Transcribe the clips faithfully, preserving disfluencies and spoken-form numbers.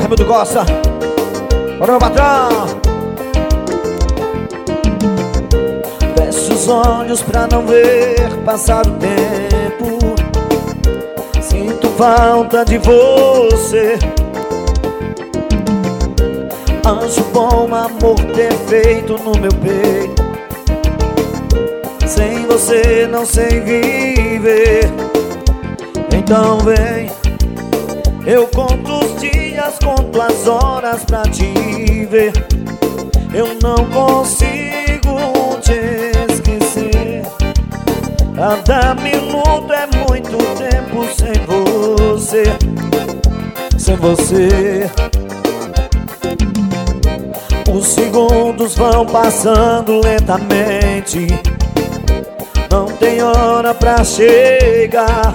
Hamilton Costa. Bora, meu patrão. Feche os olhos pra não ver passar o tempo. Sinto falta de você. Anjo bom, amor perfeito no meu peito. Sem você não sei viver. Então vem, eu conto os dias, conto as horas pra te ver. Eu não consigo te esquecer. Cada minuto é muito tempo sem você. Sem você. Os segundos vão passando lentamente. Não tem hora pra chegar.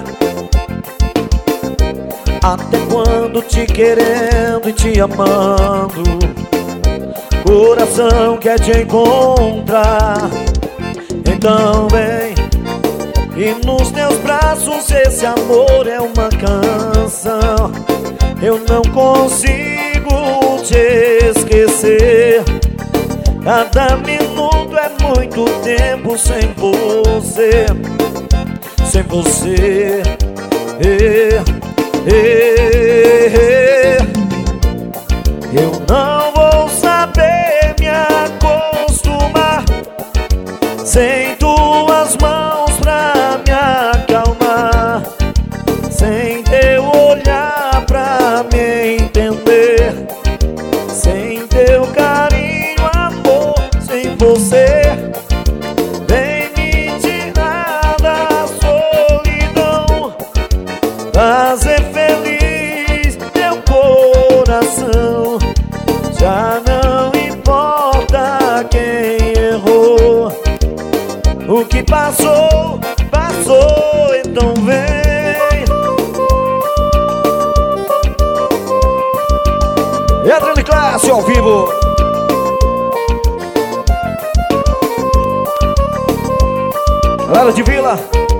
Até quando te querendo e te amando, coração quer te encontrar. Então vem, e nos teus braços esse amor é uma canção. Eu não consigo te esquecer. Cada minuto é muito tempo sem você. Sem você. eh, eh, eh. Eu não vou saber me acostumar sem tuas mãos pra me acalmar, sem teu olhar pra me entender, sem teu carinho, amor, sem você. Vem me tirar da solidão, fazer feliz teu coração. Já não importa quem errou. O que passou, passou, então vem. E a grande classe ao vivo. Galera de Vila.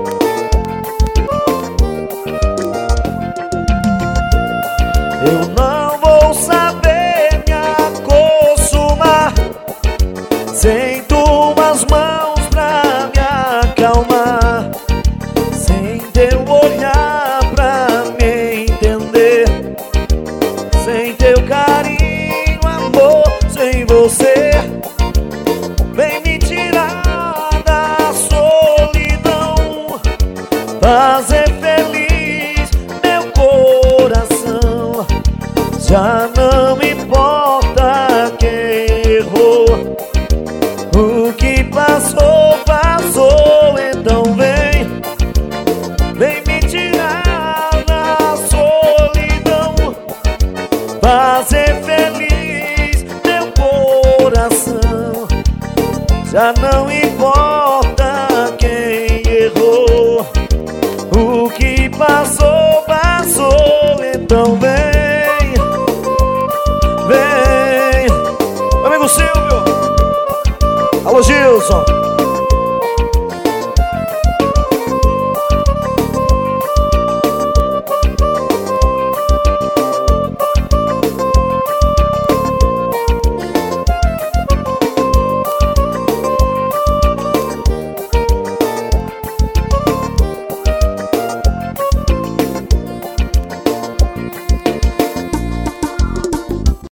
Eu não vou saber me acostumar sem tuas mãos pra me acalmar, sem teu olhar pra me entender, sem teu carinho, amor, sem você. Vem me tirar da solidão, fazer feliz meu coração. Já não importa quem errou. O que passou, passou, então vem. Vem me tirar da solidão, fazer feliz meu coração. Já não importa quem errou. O que passou, passou, então vem. Vem, amigo Silvio. Alô, Gilson.